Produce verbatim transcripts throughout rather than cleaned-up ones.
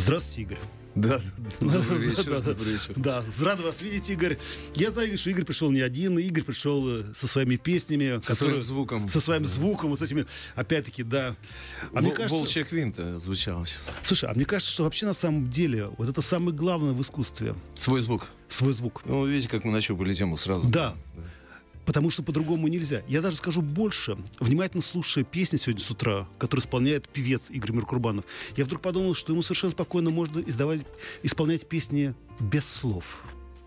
Здравствуйте, Игорь. Да, добрый вечер, да, да, добрый вечер. Да, рад вас видеть, Игорь. Я знаю, что Игорь пришел не один. Игорь пришел со своими песнями. Со которые, своим звуком. Со своим звуком, вот с этими, опять-таки, да. А Вол, мне кажется, Волчья квинта звучала сейчас. Слушай, а мне кажется, что вообще на самом деле вот это самое главное в искусстве. Свой звук. Свой звук. Ну, видите, как мы нащупали тему сразу. Да. да. Потому что по-другому нельзя. Я даже скажу больше. Внимательно слушая песни сегодня с утра, которые исполняет певец Игорь Миркурбанов, я вдруг подумал, что ему совершенно спокойно можно издавать, исполнять песни без слов.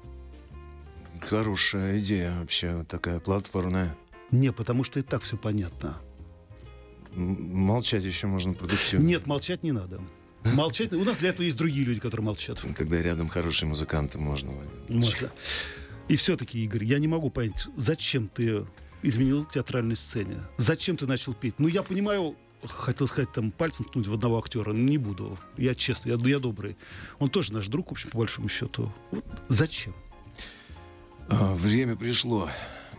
Хорошая идея вообще, такая платформная. Не, потому что и так все понятно. Молчать еще можно продуктивно. Нет, молчать не надо. Молчать... У нас для этого есть другие люди, которые молчат. Когда рядом хорошие музыканты, можно. Можно. И все-таки, Игорь, я не могу понять, зачем ты изменил театральной сцене? Зачем ты начал петь? Ну, я понимаю, хотел сказать, там, пальцем ткнуть в одного актера, но не буду. Я честно, я, я добрый. Он тоже наш друг, в общем, по большому счету. Вот зачем? А, время пришло.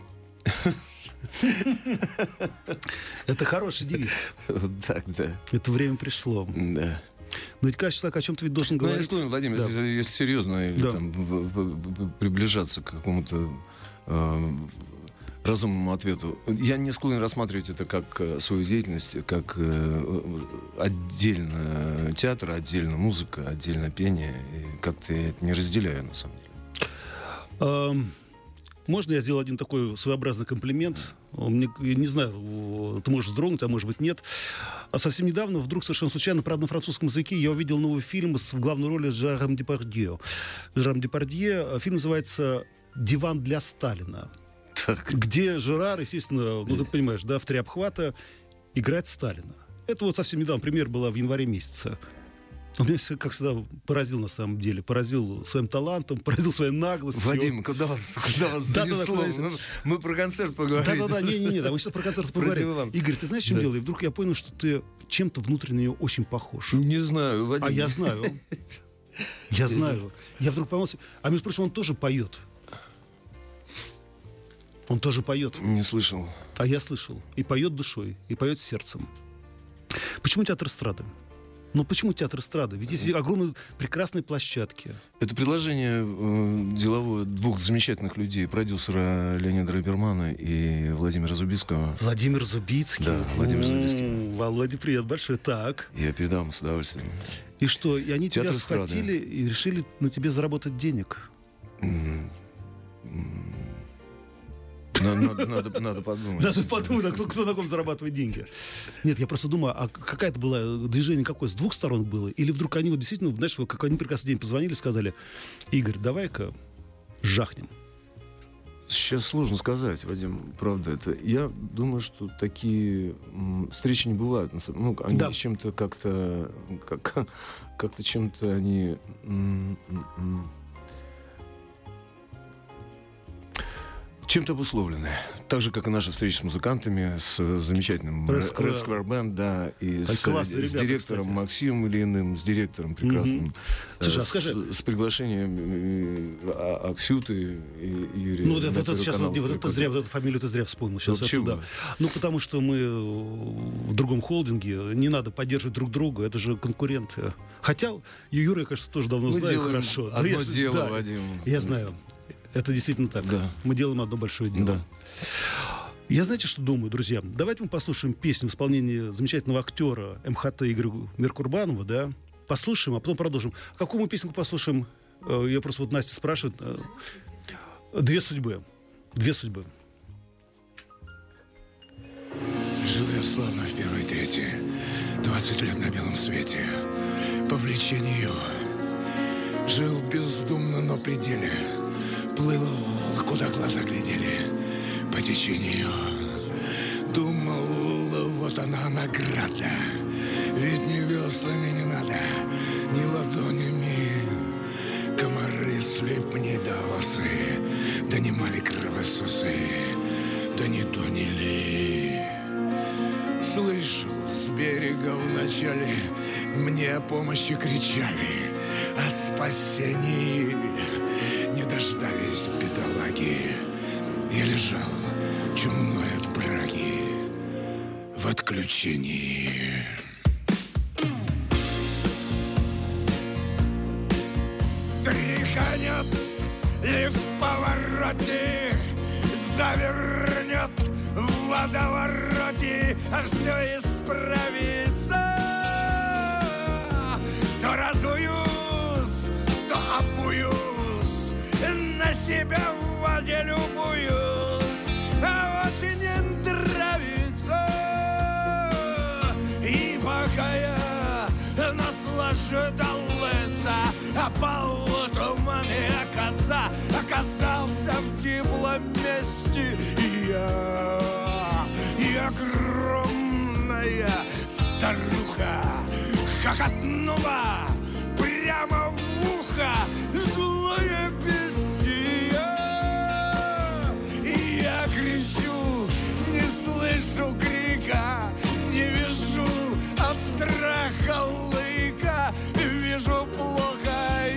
Это хороший девиз. Так, да. Это время пришло. Да. Но ведь каждый человек о чем-то ведь должен говорить. Ну, я склонен, Владимир, да. если, если серьезно или, да. там, в, в, приближаться к какому-то э, разумному ответу, я не склонен рассматривать это как свою деятельность, как э, отдельно театр, отдельно музыка, отдельно пение. И как-то я это не разделяю, на самом деле. Um... Можно я сделаю один такой своеобразный комплимент? Мне, я не знаю, ты можешь вздрогнуть, а может быть нет. А совсем недавно, вдруг совершенно случайно, правда, на французском языке, я увидел новый фильм с в главной роли Жераром Депардье. Жераром Депардье. Фильм называется «Диван для Сталина». Так. Где Жерар, естественно, ну ты понимаешь, да, в три обхвата играет Сталина. Это вот совсем недавно, премьера была в январе месяце. Он меня, как всегда, поразил на самом деле. Поразил своим талантом, поразил своей наглостью. Вадим, куда вас, куда вас да, занесло? Да, да, да, мы про концерт поговорим. Да-да-да, не-не-не, мы сейчас про концерт поговорим. Игорь, ты знаешь, в чем да. дело? И вдруг я понял, что ты чем-то внутренне нее очень похож. Не знаю, Вадим. А я знаю. Я знаю. Я вдруг понял... А между прочим, он тоже поет. Он тоже поет. Не слышал. А я слышал. И поет душой, и поет сердцем. Почему театр эстрады? Ну почему театр эстрады? Ведь есть огромные прекрасные площадки. Это предложение э, деловое двух замечательных людей, продюсера Леонида Райбермана и Владимира Зубицкого. Владимир Зубицкий? Да, Владимир Зубицкий. Володя, привет большой. Так. Я передам с удовольствием. И что, и они театр тебя эстрады. Схватили и решили на тебе заработать денег? Mm-hmm. Надо, надо, надо подумать. Надо подумать, а кто, кто на ком зарабатывает деньги. Нет, я просто думаю, а какая-то была движение какое? С двух сторон было? Или вдруг они вот действительно, знаешь, как они прекрасный день позвонили, сказали: Игорь, давай-ка жахнем. Сейчас сложно сказать, Вадим, правда это. Я думаю, что такие м, встречи не бывают. Ну, они да. чем-то как-то, как, как-то чем-то они... М, м, чем-то обусловлены. Так же, как и наша встреча с музыкантами, с замечательным Red Square Band, да, и с, с ребята, директором кстати. Максимом Ильиным, с директором прекрасным, mm-hmm. Слушай, а с, скажи... с приглашением Аксюты и Юрия. Ну, вот это, это, сейчас, вот, вот это зря, вот эту фамилию ты зря вспомнил. Сейчас ну, это, да. Ну, потому что мы в другом холдинге, не надо поддерживать друг друга, это же конкуренты. Хотя Юра, я, кажется, тоже давно мы знаю хорошо. Одно я, дело, да, Вадим. Я знаю. Это действительно так. Да. Мы делаем одно большое дело. Да. Я, знаете, что думаю, друзья? Давайте мы послушаем песню в исполнении замечательного актера эм ха тэ Игоря Миркурбанова, да? Послушаем, а потом продолжим. Какую мы песню послушаем? Я просто вот Настя спрашивает. «Две судьбы». «Две судьбы». Жил я славно в первой трети, двадцать лет на белом свете. По влечению жил бездумно, но при деле. Плыл, куда глаза глядели, по течению. Думал, вот она награда. Ведь ни веслами не надо, ни ладонями. Комары слепни до осы, донимали кровососы, да не тонили. Слышал, с берега вначале мне о помощи кричали, о спасении не дождались бедолаги. Я лежал чумной от браги в отключении. Тряханет ли в повороте, завернет в водовороте, а все исправится. То разуюсь, то обуюсь, на себя в воде любуюсь, а очень нравится. И пока я наслаждался, а по тумане оказа, оказался в гиблом месте. И я, и огромная старуха хохотнула прямо в ухо, злое бестия. И я кричу, не слышу крика, не вижу от страха лыка, вижу плохо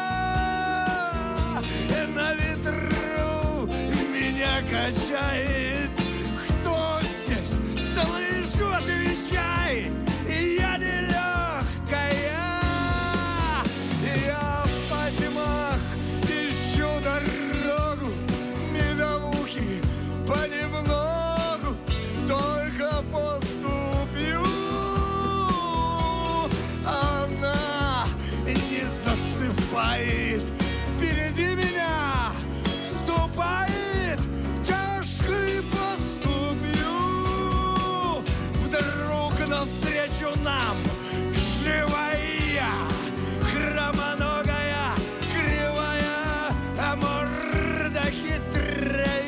я. На ветру меня качает. Кто здесь? Слышу, отвечает. Я нелегкая. Я по тьмах ищу дорогу, медовухи понемногу, только поступлю. Она не засыпает, впереди меня ступает тяжкой поступью. Вдруг навстречу нам живая, хромоногая, кривая, а морда хитрая,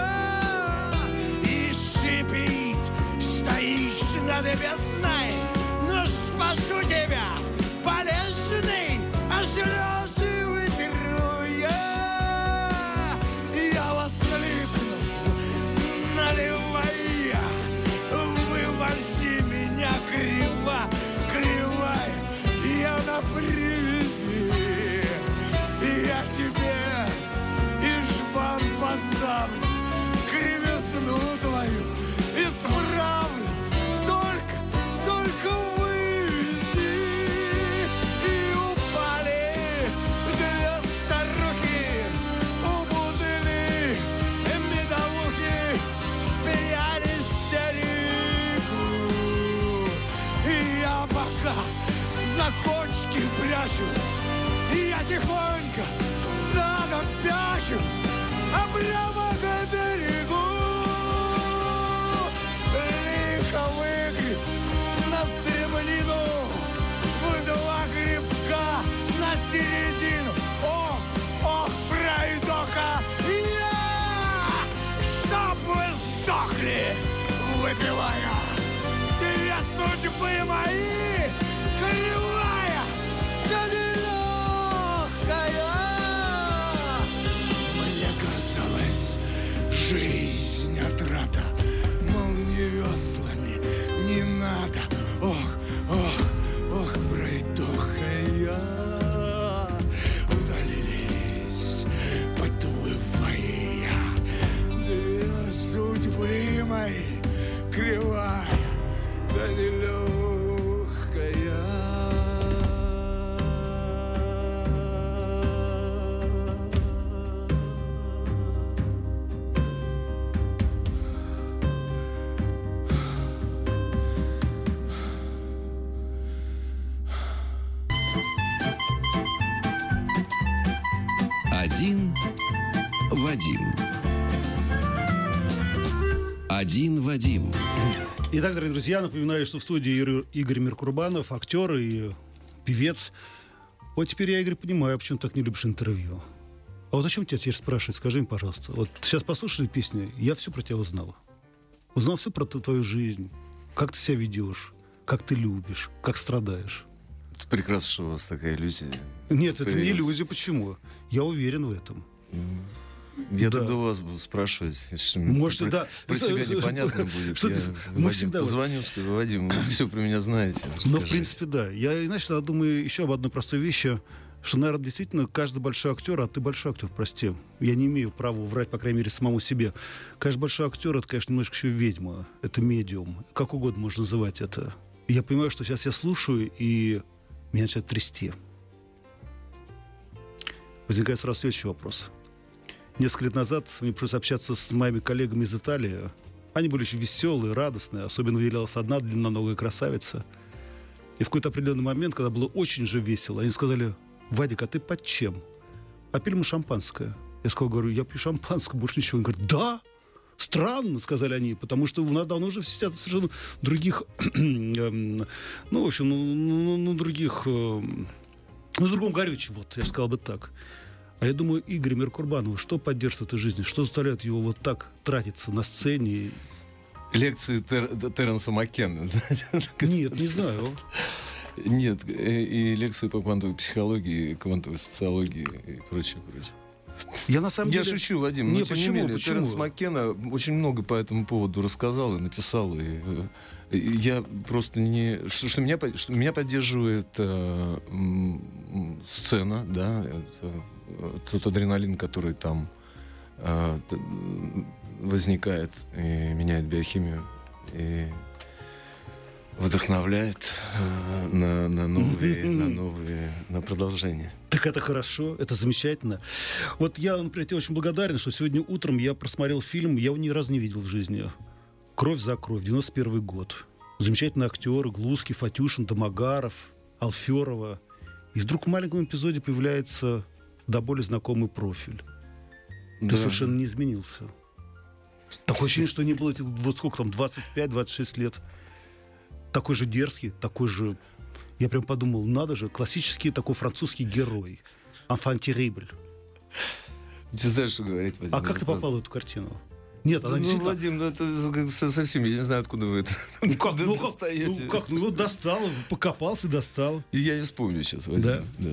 и шипит, стоишь над бездной. Ну, спашу тебя, полезный, а слезы вытру я. Я воскликну, наливая, вывози меня криво, кривая, я на привязи. Я тебе и жбан поставлю, кривизну твою исправлю, только, только вывези. И упали две старухи, убудили медовухи, пьяни реку. И я пока за кочки прячусь, я тихонько задом пячусь, а прямо к берегу. Лихо выгреб на стремнину, в два грибка на середину. Ох, ох, пройдоха я, чтоб вы сдохли, выпивая. Две судьбы мои, кривая, да нелегкая. Мне казалось, жизнь отрада, мол, не веслами не надо. Ох, ох, ох, пройдоха я. Удалились, подвывая, две судьбы мои, кривая, да нелегкая. Один Вадим. Один Вадим. Итак, дорогие друзья, напоминаю, что в студии Игорь Миркурбанов, актер и певец. Вот теперь я, Игорь, понимаю, почему ты так не любишь интервью. А вот зачем тебя теперь спрашивать? Скажи мне, пожалуйста. Вот сейчас послушали песню, я все про тебя узнал. Узнал все про твою жизнь, как ты себя ведешь, как ты любишь, как страдаешь. Это прекрасно, что у вас такая иллюзия. Нет, это не иллюзия. Почему? Я уверен в этом. Я да. тогда у вас буду спрашивать, если Может, про, да. про себя непонятно будет. Что я ты, Вадим, всегда... позвоню, скажу: Вадим, вы все про меня знаете. Ну, в принципе, да. Я, знаешь, я думаю еще об одной простой вещи, что, наверное, действительно, каждый большой актер, а ты большой актер, прости, я не имею права врать, по крайней мере, самому себе. Каждый большой актер — это, конечно, немножко еще ведьма, это медиум, как угодно можно называть это. Я понимаю, что сейчас я слушаю, и меня начинает трясти. возникает сразу следующий вопрос. Несколько лет назад мне пришлось общаться с моими коллегами из Италии. Они были очень веселые, радостные. Особенно выделялась одна длинноногая красавица. И в какой-то определенный момент, когда было очень же весело, они сказали: «Вадик, а ты под чем?» «А пили мы шампанское». Я сказал, говорю, я пью шампанское, больше ничего. Они говорят, да? Странно, сказали они, потому что у нас давно уже сидят совершенно других, ну, в общем, ну, ну, ну других, ну, в другом горючем, вот, я сказал бы так. А я думаю, Игорь Меркурбанова, что поддерживает в этой жизни? Что заставляет его вот так тратиться на сцене? Лекции Тер- Теренса Маккенна, знаете? Нет, не знаю. Нет, и, и лекции по квантовой психологии, квантовой социологии и прочее, прочее. Я на самом Я деле... шучу, Вадим, но не, тем почему, не менее, почему? Теренс Маккенна очень много по этому поводу рассказал и написал. И, и я просто не... Что, что, меня, что меня поддерживает э, м, сцена, да, это, тот адреналин, который там э, возникает и меняет биохимию, и вдохновляет э, на, на новые, на новые, на продолжение. Так это хорошо, это замечательно. Вот я, например, тебе очень благодарен, что сегодня утром я просмотрел фильм, я его ни разу не видел в жизни. «Кровь за кровь», девяносто первый год. Замечательные актеры: Глузский, Фатюшин, Домогаров, Алферова. И вдруг в маленьком эпизоде появляется до боли знакомый профиль. Ты Да. совершенно не изменился. Такое ощущение, что не было этих, вот сколько там, двадцать пять двадцать шесть лет. Такой же дерзкий, такой же... Я прям подумал, надо же, классический такой французский герой. Enfant terrible. Ты знаешь, что говорить, Вадим? А как ты попал в эту картину? Нет, она Ну, действительно... Вадим, ну это со- совсем, я не знаю, откуда вы это Ну как, откуда ну, как, достаете. ну как, ну вот достал, покопался, достал. И я не вспомню сейчас, Вадим. Да? Да.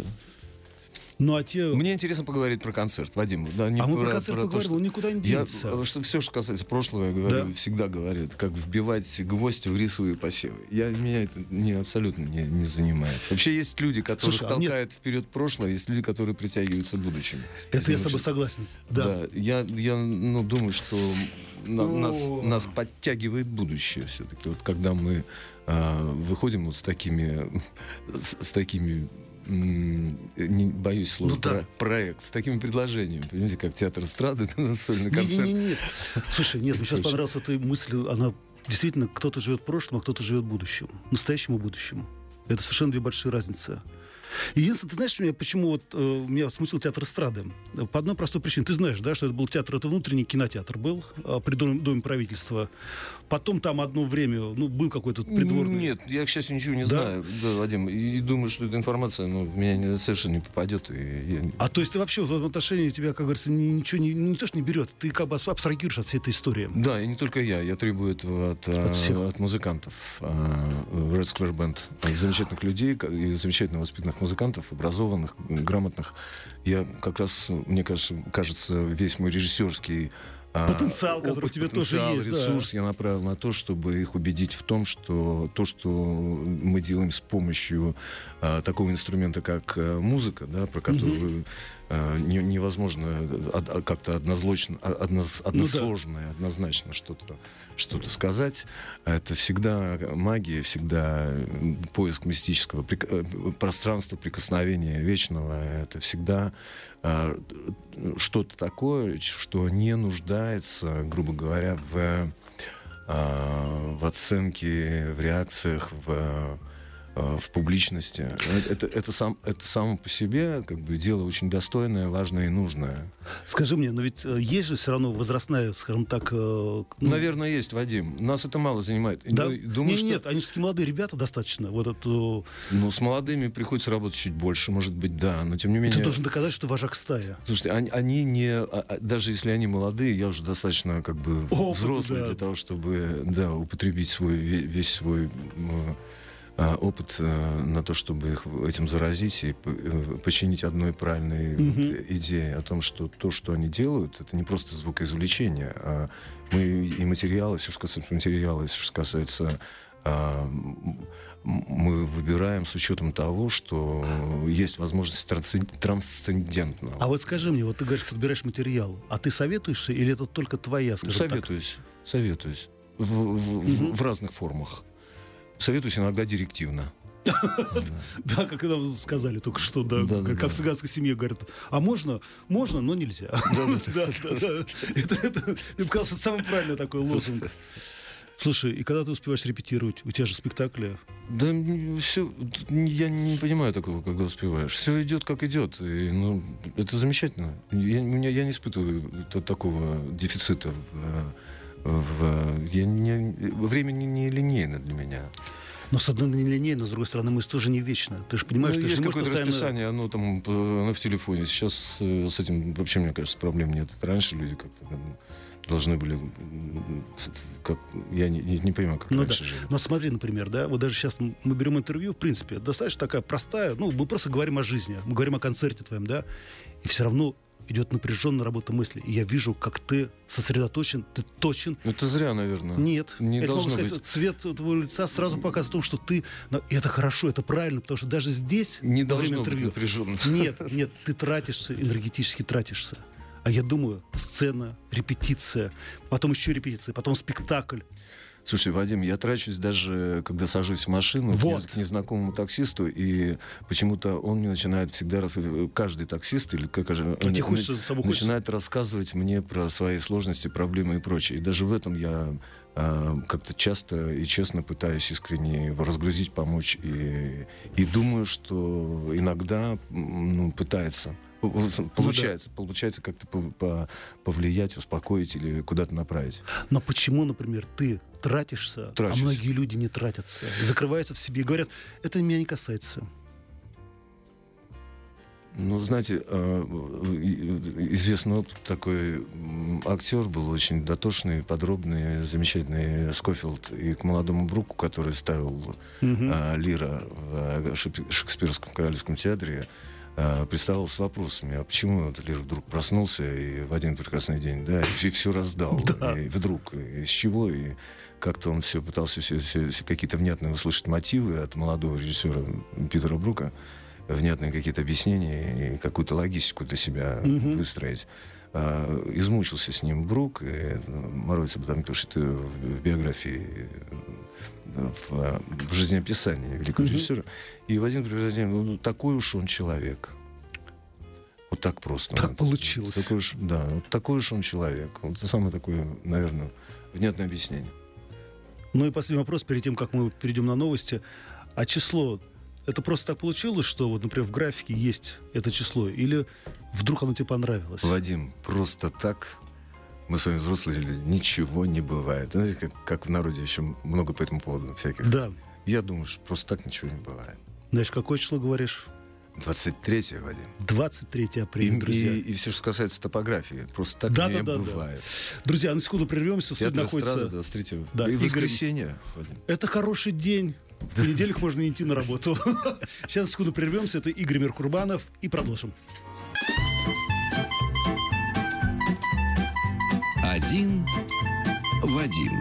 Ну а те... Мне интересно поговорить про концерт, Вадим. Да, не А мы про про концерт то, поговорим, что- он никуда не Я, денется. что все, что касается прошлого, я говорю, Да. всегда говорю, это как вбивать гвоздь в рисовые посевы. Я, меня это не, абсолютно не, не занимает. Вообще есть люди, которые Слушай, а мне- толкают вперед прошлое, есть люди, которые притягиваются будущим. Это я с Если тобой мы- согласен. Да. Да, я, я ну, думаю, что на- нас, О. нас подтягивает будущее все-таки. Вот когда мы а, выходим вот с такими, с, с такими, м, не боюсь слова, Ну да. про- проект, с такими предложениями, понимаете, как театр эстрады, сольный концерт. Не-не-не. Слушай, нет, мне сейчас Очень. понравилась эта мысль. Она действительно, кто-то живет в прошлом, а кто-то живет в будущем. Настоящему будущему. Это совершенно две большие разницы. Единственное, ты знаешь, меня, почему вот, э, меня смутил театр эстрады? По одной простой причине. Ты знаешь, да, что это был театр, это внутренний кинотеатр был э, при доме, доме правительства. Потом там одно время, ну, был какой-то придворный... Нет, я, к счастью, ничего не Да? знаю, да, Вадим. И думаю, что эта информация ну, в меня не- совершенно не попадет. И я- А то есть ты вообще в этом отношении тебя, как говорится, ни- ничего не, не то, что не берет, ты как бы абстрагируешь от всей этой истории. Да, и не только я. Я требую этого от, От от, всех. от музыкантов. А, Red Square Band. От замечательных людей ко- и замечательно воспитанных музыкантов, образованных, грамотных. Я как раз, мне кажется, кажется весь мой режиссерский а, Потенциал, который опыт, у тебя тоже потенциал, есть, да. ресурс я направил на то, чтобы их убедить в том, что то, что мы делаем с помощью а, такого инструмента, как а, музыка, да, про которую а, не- невозможно од- а, как-то однозлочно, а- одноз- односложно и однозначно что-то, что-то сказать. Это всегда магия, всегда м, поиск мистического прик- э, пространства, прикосновения вечного. Это всегда а, что-то такое, что не нуждается, грубо говоря, в, а, в оценке, в реакциях, в, а, в публичности. Это, это, сам, это само по себе как бы, дело очень достойное, важное и нужное. Скажи мне, но ведь э, есть же все равно возрастная, скажем так... э, ну, Наверное, есть, Вадим. Нас это мало занимает. да? Ну, думаю, нет, что... нет, они же такие молодые ребята достаточно. Вот это, Ну, с молодыми приходится работать чуть больше, может быть, да. Но тем не менее... ты должен доказать, что ты вожак стаи. Слушайте, они, они не... а- а, Даже если они молодые, я уже достаточно как бы Опыта, взрослый да. для того, чтобы да, употребить свой, ве- весь свой м, а, опыт а, на то, чтобы их этим заразить и п- э, починить одной правильной Мгм. вот идеей о том, что то, что они делают, это не просто звукоизвлечение, а мы и материалы, все, что касается материала, все, что касается... а, м, мы выбираем с учетом того, что есть возможность трансцен- трансцендентного. А вот скажи мне, вот ты говоришь, подбираешь материал, а ты советуешься или это только твоя, скажем так? Советуюсь, советуюсь. В, в- в- Мгм. в разных формах. Советуюсь иногда директивно. Да, как нам сказали только что, да, как в цыганской семье говорят, а можно, можно, но нельзя. Да, да, да. Это, мне показалось, самый правильный такой лозунг. Слушай, и когда ты успеваешь репетировать? У тебя же спектакли. Да все, я не понимаю такого, когда успеваешь. Все идет как идет. И, ну, это замечательно. Я, меня, я не испытываю такого дефицита. В, в, я не, время не, не линейно для меня. Но с одной не линейно, с другой стороны, мысль тоже не вечна. Ты же понимаешь, ну, ты есть же какое-то постоянно... расписание, оно там оно в телефоне. Сейчас с этим вообще, мне кажется, проблем нет. Раньше люди как-то там должны были... Как, я не, не, не понимаю, как ну раньше да. жили. Но смотри, например, да, вот даже сейчас мы берем интервью, в принципе, достаточно такая простая, ну, мы просто говорим о жизни, мы говорим о концерте твоем, да, и все равно идет напряженная работа мысли. И я вижу, как ты сосредоточен, ты точен. Это зря, наверное. Нет. Не это должно могу сказать, быть. Цвет твоего лица сразу показывает о том, что ты... И это хорошо, это правильно, потому что даже здесь, не во время должно интервью... быть напряженно. Нет, нет, ты тратишься, энергетически тратишься. А я думаю, сцена, репетиция, потом еще репетиция, потом спектакль. Слушай, Вадим, я трачусь даже, когда сажусь в машину вот. к незнакомому таксисту, и почему-то он мне начинает всегда, каждый таксист, или как же, он хочется, начинает рассказывать мне про свои сложности, проблемы и прочее. И даже в этом я э, как-то часто и честно пытаюсь искренне его разгрузить, помочь. И, и думаю, что иногда ну, пытается. Получается, ну, да. получается как-то повлиять, успокоить или куда-то направить. Но почему, например, ты тратишься, Трачусь. а многие люди не тратятся, закрываются в себе и говорят, это меня не касается? Ну, знаете, известный такой актер был очень дотошный, подробный, замечательный Скофилд. И к молодому Бруку, который ставил uh-huh. Лира в Шекспировском королевском театре, приставал с вопросами, а почему этот Лир вдруг проснулся и в один прекрасный день, да, и все раздал, да. и вдруг, и с чего, и как-то он все пытался все, все, все какие-то внятные услышать мотивы от молодого режиссера Питера Брука, внятные какие-то объяснения и какую-то логистику для себя mm-hmm. выстроить. А, измучился с ним Брук, и морозится, потому что это в, в биографии, в, в жизнеописании великого mm-hmm. режиссера. И в один прекрасный день, ну, такой уж он человек. Вот так просто. Так вот, получилось. Такой уж, да, вот такой уж он человек. Вот это самое такое, наверное, внятное объяснение. Ну и последний вопрос, перед тем, как мы перейдем на новости. А число, это просто так получилось, что, вот, например, в графике есть это число? Или вдруг оно тебе понравилось? Вадим, просто так... Мы с вами взрослые люди, ничего не бывает. Знаете, как, как в народе еще много по этому поводу всяких. Да. Я думаю, что просто так ничего не бывает. Знаешь, какое число говоришь? двадцать третье, Вадим. двадцать третье апреля, и, друзья. И, и все, что касается топографии, просто так да, не да, бывает. Да. Друзья, на секунду прервемся. Театр находится... эстрады двадцать третьего. Да, и Игорь... воскресенье, Вадим. Это хороший день. В понедельник можно не идти на работу. Сейчас на секунду прервемся. Это Игорь Миркурбанов. И продолжим. Один Вадим.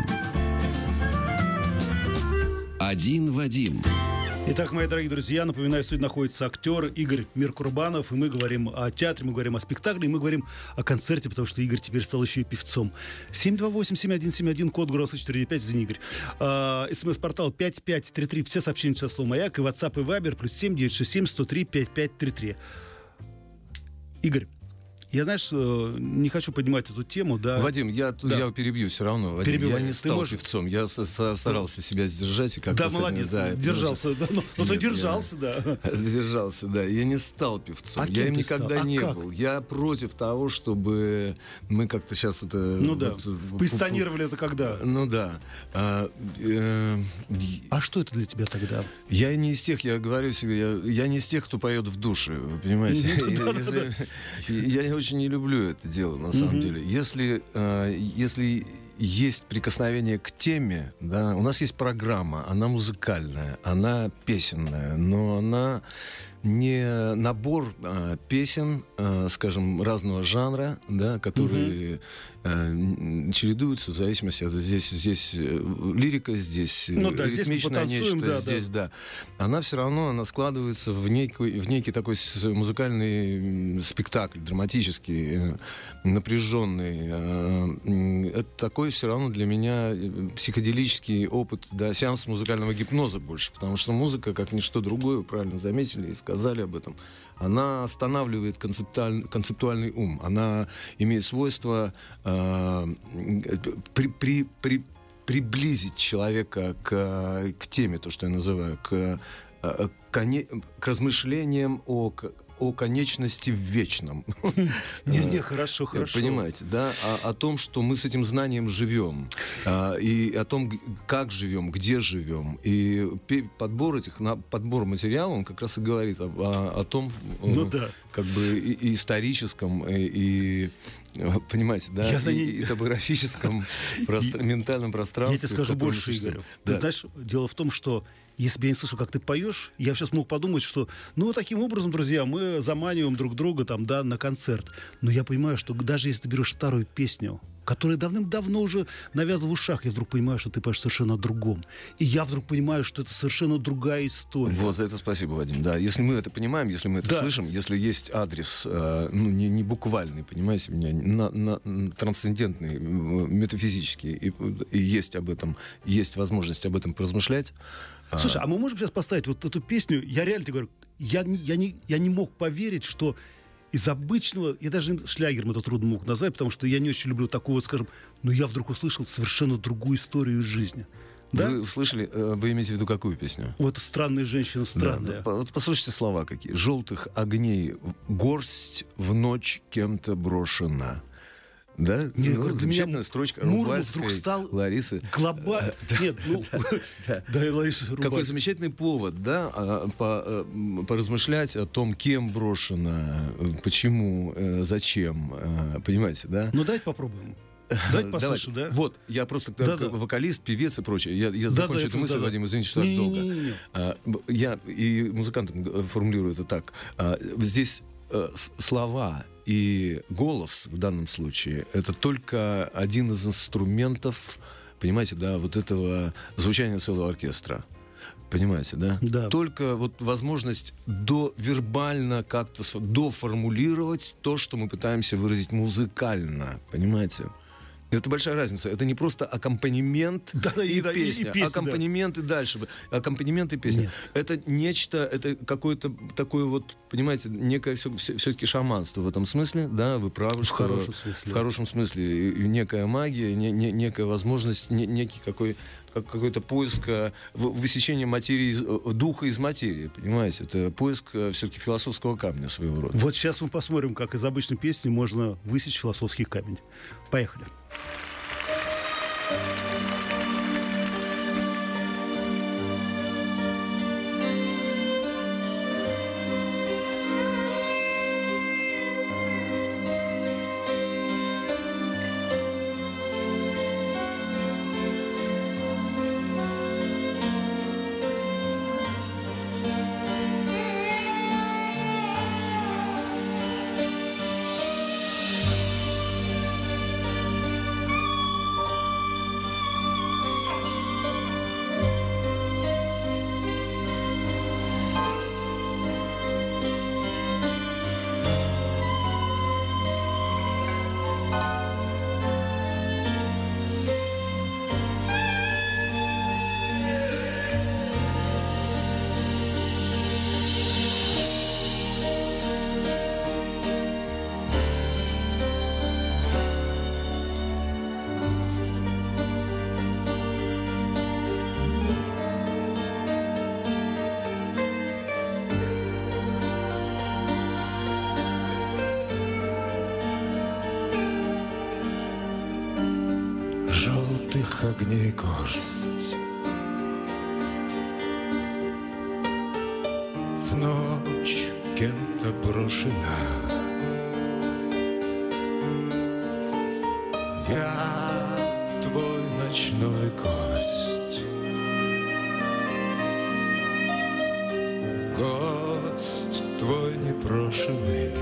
Один Вадим. Итак, мои дорогие друзья, напоминаю, сегодня находится актер Игорь Миркурбанов, и мы говорим о театре, мы говорим о спектакле, и мы говорим о концерте, потому что Игорь теперь стал еще и певцом. семь два восемь семь один семь один, код города четыре девять пять, звони, Игорь. А, СМС-портал пять пять три три, все сообщения через слово «Маяк», и WhatsApp и Viber, плюс семь девятьсот шестьдесят семь сто три пятьдесят пять тридцать три. Игорь, я, знаешь, не хочу поднимать эту тему, да. Вадим, я, да. я перебью все равно. Вадим, Перебивай. Я не стал можешь... певцом. Я старался себя сдержать. И да, молодец. Этим, да, держался. Да, но но ты держался, я... да. Держался, да. Я не стал певцом. А я им никогда стал? не а был. Я против того, чтобы мы как-то сейчас это... Ну да. Вот, позиционировали это когда? Ну да. А, э... а что это для тебя тогда? Я не из тех, я говорю себе, я, я не из тех, кто поет в душе. Вы понимаете? Я очень не люблю это дело, на самом mm-hmm. деле. Если, э, если есть прикосновение к теме, да, у нас есть программа, она музыкальная, она песенная, но она не набор а, песен, а, скажем, разного жанра, да, которые угу. а, чередуются в зависимости от здесь, здесь лирика, здесь ну, да, ритмичное здесь нечто, да, здесь, да. да. Она все равно она складывается в некий, в некий такой музыкальный спектакль, драматический, напряженный. Это такой все равно для меня психоделический опыт, да, сеанс музыкального гипноза больше, потому что музыка, как ничто другое, вы правильно заметили и сказали об этом, она останавливает концептуальный, концептуальный ум, она имеет свойство э, при, при, при, приблизить человека к, к теме, то, что я называю, к, к, к размышлениям о... о конечности в вечном. Не-не, хорошо, хорошо. Понимаете, да? О, о том, что мы с этим знанием живем. А, и о том, как живем, где живем. И подбор этих, на, подбор материала, он как раз и говорит о, о, о том, ну, э, да. как бы и, и историческом, и, и понимаете, да, я за и, ней... и топографическом простр... ментальном пространстве. Я тебе скажу больше, Игорь. Да. Ты знаешь, дело в том, что если бы я не слышал, как ты поешь, я сейчас мог подумать, что, ну, таким образом, друзья, мы заманиваем друг друга там, да, на концерт. Но я понимаю, что даже если ты берешь старую песню, которая давным-давно уже навязла в ушах, я вдруг понимаю, что ты поешь совершенно о другом. И я вдруг понимаю, что это совершенно другая история. Вот, за это спасибо, Вадим. Да, если мы это понимаем, если мы это да. слышим, если есть адрес, э, ну, не, не буквальный, понимаете меня, на, на, трансцендентный, метафизический, и, и есть об этом, есть возможность об этом поразмышлять. Слушай, а мы можем сейчас поставить вот эту песню? Я реально тебе говорю, я не, я не, я не мог поверить, что из обычного... Я даже шлягером это трудно мог назвать, потому что я не очень люблю такую вот, скажем... Но я вдруг услышал совершенно другую историю из жизни. Да? Вы услышали, вы имеете в виду какую песню? Вот «Странная женщина, странная». Да, вот послушайте слова какие. «Желтых огней горсть в ночь кем-то брошена». Да? Мне, ну, говорю, замечательная строчка Рубальской, вдруг стал Ларисы. Глобально. Нет, ну... Да, и Лариса Рубальская. Какой замечательный повод, да, поразмышлять о том, кем брошено, почему, зачем, понимаете, да? Ну, давайте попробуем. Давайте послушаем, да? Вот, я просто да, как да. вокалист, певец и прочее. Я, я да, закончу да, эту мысль, да, Вадим, извините, что так долго. Не, не, не. А, я и музыкантам формулирую это так. А, здесь а, слова и голос в данном случае — это только один из инструментов, понимаете, да, вот этого звучания целого оркестра. Понимаете, да? Да. Только вот возможность довербально как-то доформулировать то, что мы пытаемся выразить музыкально. Понимаете? Это большая разница. Это не просто аккомпанемент да, и, и, песня. И, и песня аккомпанемент да. и дальше. Аккомпанемент и песня. Нет. Это нечто, это какое-то такое вот, понимаете, некое все, все, все-таки шаманство в этом смысле. Да, вы правы. В что хорошем смысле. В хорошем смысле. И некая магия, не, не, некая возможность, не, некий какой, как, какой-то поиск высечения материи, духа из материи. Понимаете? Это поиск все-таки философского камня своего рода. Вот сейчас мы посмотрим, как из обычной песни можно высечь философский камень. Поехали. Желтых огней горсть в ночь кем-то брошена. Я твой ночной гость, гость непрошенный.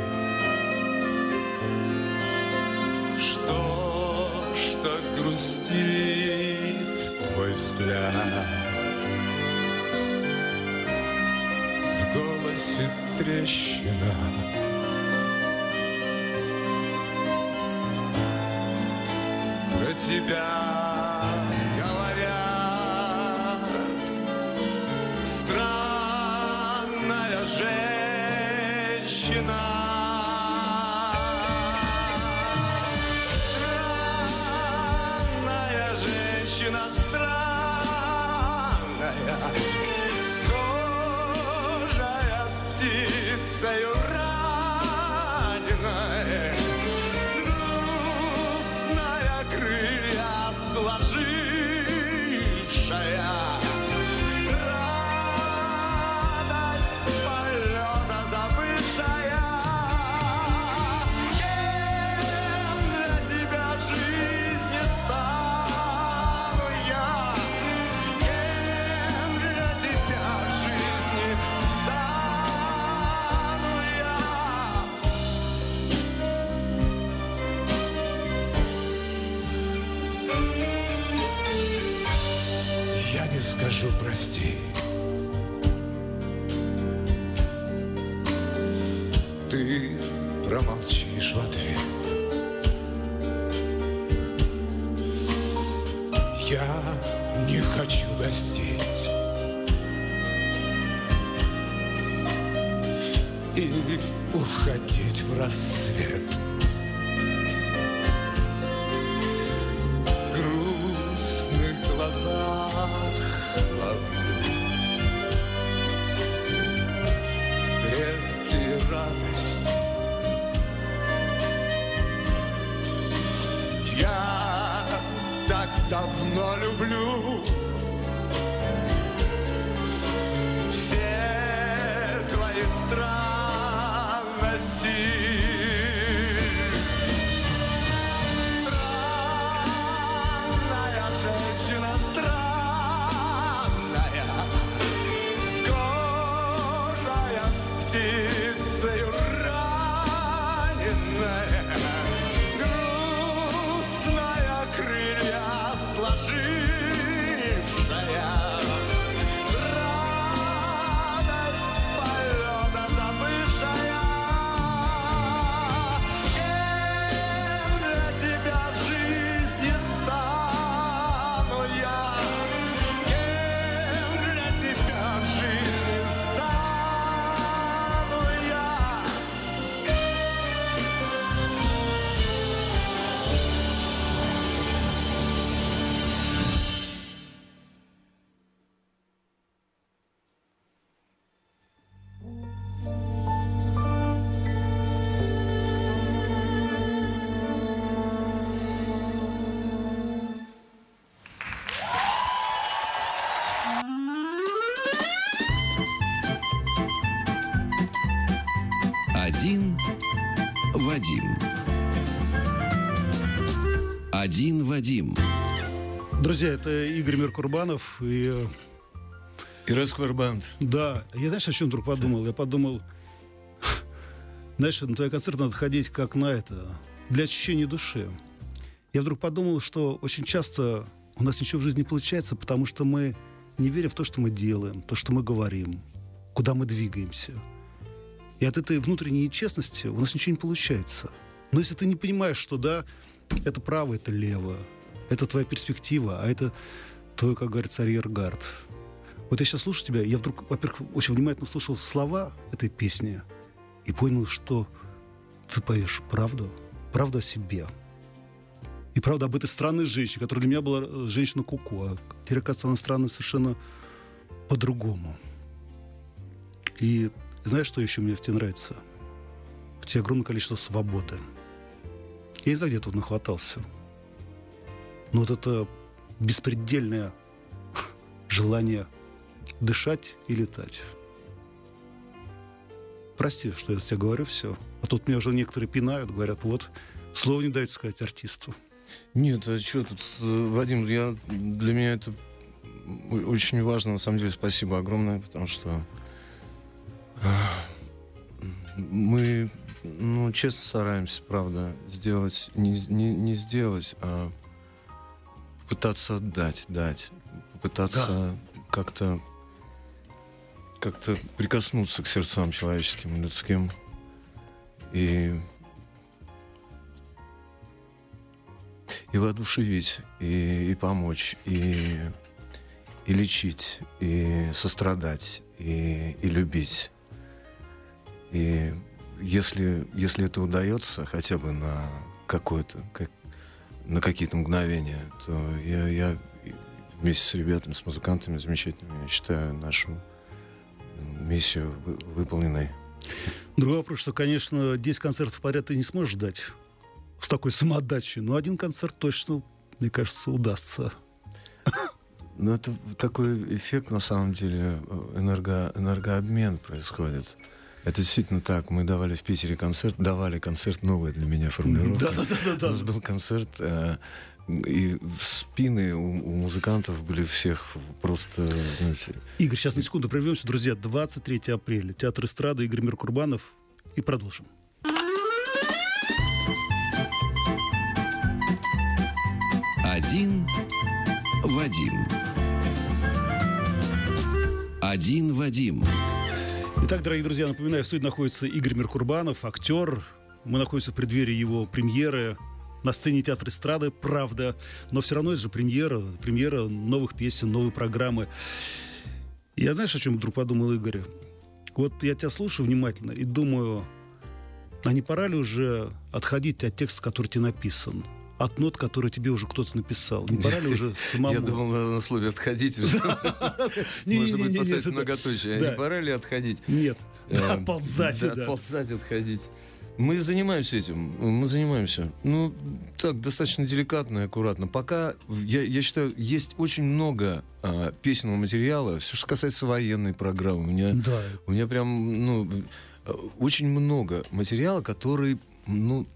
Что ж так грустит твой взгляд? В голосе трещина. Про тебя говорят, странная женщина. Странная женщина, странная, схожая с птицею раненой. Сложившая радость полета забытая. Кем для тебя в жизни стану я? Кем для тебя в жизни стану я? Я не скажу прости. Ты промолчишь в ответ. Я не хочу гостить и уходить в рассвет. В грустных глазах ловлю редкие радости. Я так давно люблю все твои странности. Странная женщина, странная, схожая с птицею раненая. Грустная, крылья сложившая, радость полета забывшая. Кем для тебя в жизни стану я? Кем для тебя в жизни стану я? Один Вадим. Один Вадим. Друзья, это Игорь Меркурбанов. И, э, И Раскварбанд. да, я, знаешь, о чем вдруг подумал? Я подумал, знаешь, на твой концерт надо ходить как на это, для очищения души. Я вдруг подумал, что очень часто у нас ничего в жизни не получается, потому что мы не верим в то, что мы делаем, то, что мы говорим, куда мы двигаемся. И от этой внутренней честности у нас ничего не получается. Но если ты не понимаешь, что да, это право, это лево, это твоя перспектива, а это твой, как говорится, арьергард. Вот я сейчас слушаю тебя, я вдруг, во-первых, очень внимательно слушал слова этой песни и понял, что ты поешь правду, правду о себе. И правда об этой странной женщине, которая для меня была женщина куку, а теперь, оказывается, она странная совершенно по-другому. И знаешь, что еще мне в тебе нравится? В тебе огромное количество свободы. Я не знаю, где тут нахватался. Но вот это беспредельное желание дышать и летать. Прости, что я за тебя говорю все. А тут меня уже некоторые пинают, говорят, вот, слово не дают сказать артисту. Нет, а что тут, Вадим, я, для меня это очень важно, на самом деле, спасибо огромное, потому что Мы, ну, честно стараемся, правда, сделать, не, не, не сделать, а попытаться отдать, дать, попытаться да. как-то, как-то прикоснуться к сердцам человеческим, людским и, и воодушевить, и, и помочь, и, и лечить, и сострадать, и, и любить. И если, если это удается хотя бы на какое-то, как, на какие-то мгновения, то я, я вместе с ребятами, с музыкантами замечательными считаю нашу миссию вы, выполненной. Другой вопрос, что, конечно, десять концертов подряд ты не сможешь дать с такой самоотдачей, но один концерт точно, мне кажется, удастся. Ну, это такой эффект, на самом деле, энерго, энергообмен происходит. Это действительно так. Мы давали в Питере концерт, давали концерт, новая для меня формулировка. Да, да, да, да. У нас был концерт, э, и спины у, у музыкантов были всех просто, знаете... Игорь, сейчас на секунду прервемся. Друзья, двадцать третьего апреля. Театр эстрады, Игорь Миркурбанов. И продолжим. Один Вадим. Один Вадим. Итак, дорогие друзья, напоминаю, в студии находится Игорь Миркурбанов, актер. Мы находимся в преддверии его премьеры на сцене театра эстрады, правда. Но все равно это же премьера, премьера новых песен, новой программы. И я, знаешь, о чем вдруг подумал, Игорь? Вот я тебя слушаю внимательно и думаю, а не пора ли уже отходить от текста, который тебе написан? От нот, которые тебе уже кто-то написал. Не пора ли уже самому? Я думал, на слове «отходить». Можно будет поставить многоточие. Не пора ли отходить? Нет. Отползать. Отползать, отходить. Мы занимаемся этим. Мы занимаемся. Ну, так, достаточно деликатно и аккуратно. Пока, я, я считаю, есть очень много а, песенного материала. Все, что касается военной программы. У меня, да. у меня прям, ну, очень много материала, который, ну...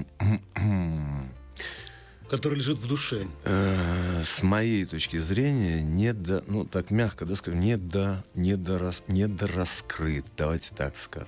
который лежит в душе. Э, с моей точки зрения, не до, ну так мягко, да, скажем, не до, не до, рас, не до раскрыт. Давайте так скажем.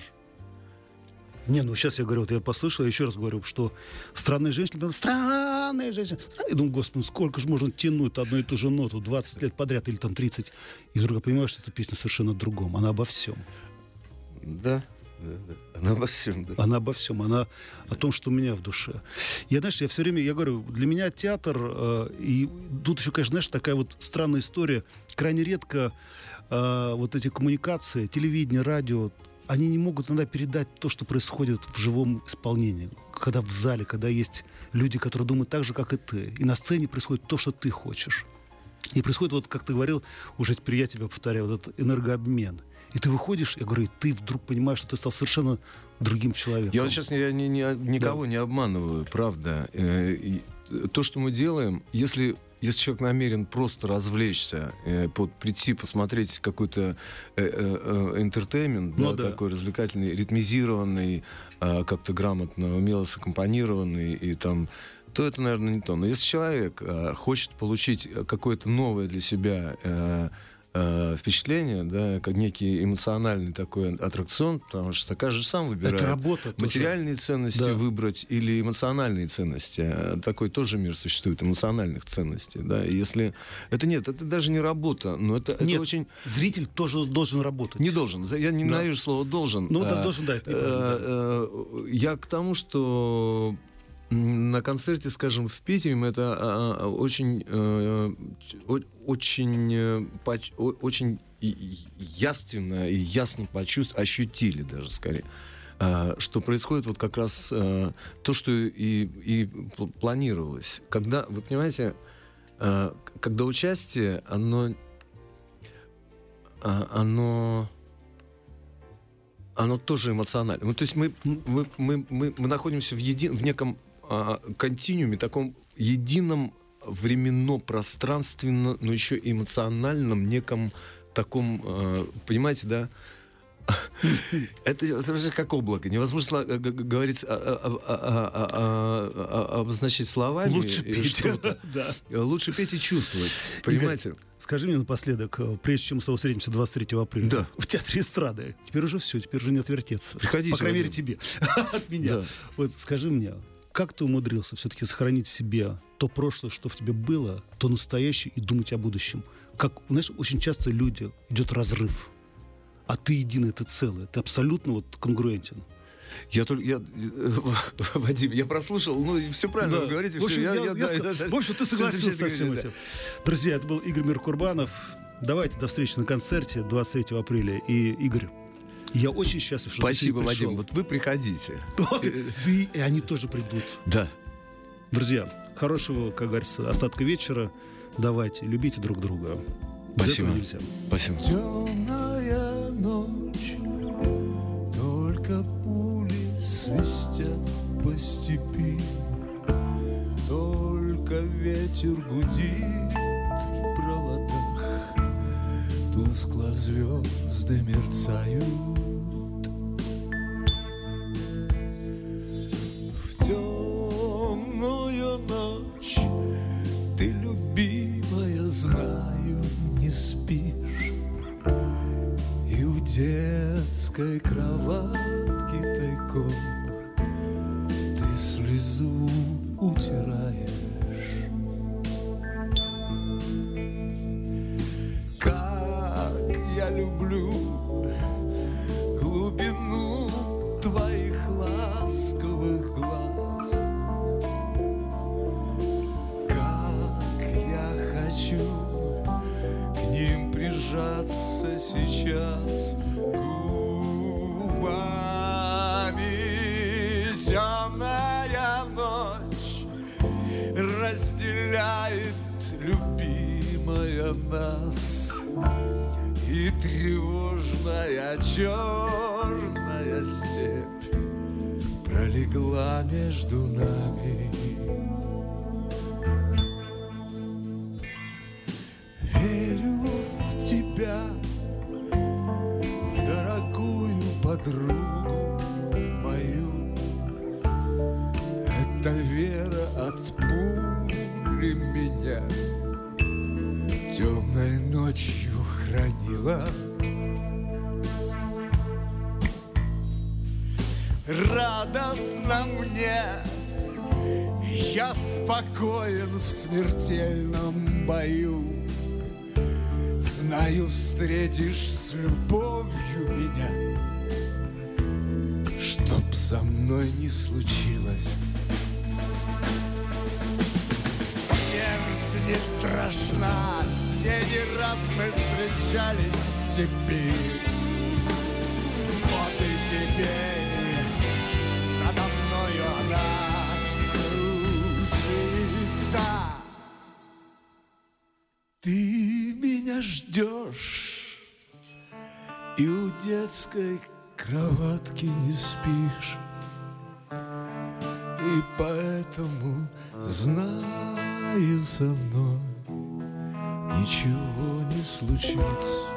Не, ну сейчас я говорю, вот я послышал, я еще раз говорю, что странные женщины, странные женщины. Я думаю, господи, сколько же можно тянуть одну и ту же ноту двадцать лет подряд или там тридцать. И вдруг я понимаю, что эта песня совершенно о другом. Она обо всем. Да. Да, да. Она обо всем, да. Она обо всем, она о том, что у меня в душе. Я, знаешь, я все время, я говорю, для меня театр, э, и тут еще, конечно, знаешь, такая вот странная история. Крайне редко э, вот эти коммуникации, телевидение, радио, они не могут иногда передать то, что происходит в живом исполнении. Когда в зале, когда есть люди, которые думают так же, как и ты. И на сцене происходит то, что ты хочешь. И происходит, вот как ты говорил, уже теперь я тебя повторяю, вот этот энергообмен. И ты выходишь, я говорю, и ты вдруг понимаешь, что ты стал совершенно другим человеком. Я вот сейчас я ни, ни, никого да. не обманываю, правда. И то, что мы делаем, если, если человек намерен просто развлечься, под, прийти, посмотреть какой-то энтертеймент, ну, да, да. такой развлекательный, ритмизированный, как-то грамотно, умело саккомпанированный, и там, то это, наверное, не то. Но если человек хочет получить какое-то новое для себя впечатление, да, как некий эмоциональный такой аттракцион, потому что каждый сам выбирает. Это работа материальные тоже. ценности да. выбрать или эмоциональные ценности. Такой тоже мир существует, эмоциональных ценностей. Да. И если это нет, это даже не работа, но это, нет, это очень... Зритель тоже должен работать. Не должен. Я не ненавижу да. слово «должен». Ну да, должен, да, это неправильно. Да. Я к тому, что на концерте, скажем, в Питере мы это а, а, очень, а, очень, поч, очень яственно и ясно почувствовали, ощутили даже скорее, а, что происходит вот как раз а, то, что и, и планировалось. Когда, вы понимаете, а, когда участие, оно, а, оно оно тоже эмоционально. Ну, то есть мы, мы, мы, мы, мы находимся в, еди, в неком а, континууме, таком едином временно-пространственно, но еще эмоциональном неком таком, а, понимаете, да, Это как облако. Невозможно говорить, обозначить словами. Лучше петь. Да. Лучше петь и чувствовать. Понимаете? Игорь, скажи мне напоследок, прежде чем мы с тобой встретимся двадцать третьего апреля, да. в Театре эстрады, теперь уже все, теперь уже не отвертеться. Приходите. По крайней мере, тебе. От меня. Да. Вот скажи мне, как ты умудрился все-таки сохранить в себе то прошлое, что в тебе было, то настоящее, и думать о будущем? Как, знаешь, очень часто люди, идет разрыв, а ты единый, ты целый, ты абсолютно вот конгруентен. Я только, я, Вадим, я прослушал, ну, все правильно да. вы говорите. В общем, все, я, я, я, я, да, я, да, в общем, ты согласился со всем да. этим. Друзья, это был Игорь Миркурбанов. Давайте до встречи на концерте двадцать третьего апреля. И, Игорь, я очень счастлив, что Спасибо, ты пришел. Вадим, вот вы приходите. Вот, ты, и они тоже придут. Да. Друзья, хорошего, как говорится, остатка вечера. Давайте, любите друг друга. Спасибо. Спасибо. Темная ночь, только пули свистят по степи, только ветер гудит в проводах, тускло звезды мерцают. В темную ночь ты, любимая, знаю, не спишь, и у детской кроватки тайком ты слезу утираешь. Как я люблю глубину твоих ласковых глаз, как я хочу к ним прижаться сейчас губами. Темная ночь разделяет, любимая, нас, и тревожная черная степь пролегла между нами. Верю в тебя, в дорогую подругу мою. Эта вера от пули меня темной ночью хранила. Радостно мне, я спокоен в смертельном бою. Знаю, встретишь с любовью меня, чтоб со мной не случилось. Смерть не страшна, с ней не раз мы встречались в степи. Вот и теперь надо мною она кружится. Ты меня ждешь, и у детской кроватки не спишь, и поэтому знаю, со мной ничего не случится.